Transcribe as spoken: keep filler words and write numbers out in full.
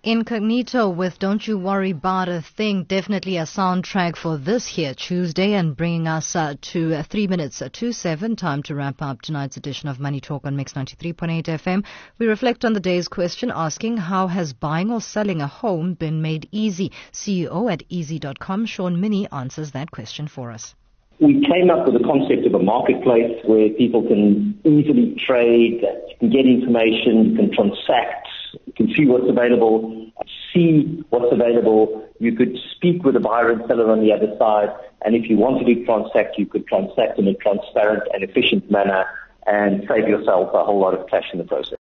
Incognito with Don't You Worry About a Thing. Definitely a soundtrack for this here Tuesday, and bringing us uh, to uh, three minutes uh, to seven. Time to wrap up tonight's edition of Money Talk on Mix ninety-three point eight F M. We reflect on the day's question, asking how has buying or selling a home been made easy? C E O at easy dot com, Sean Minney, answers that question for us. We came up with the concept of a marketplace where people can easily trade, you can get information, you can transact, you can see what's available, see what's available. You could speak with a buyer and seller on the other side, and if you wanted to transact, you could transact in a transparent and efficient manner and save yourself a whole lot of cash in the process.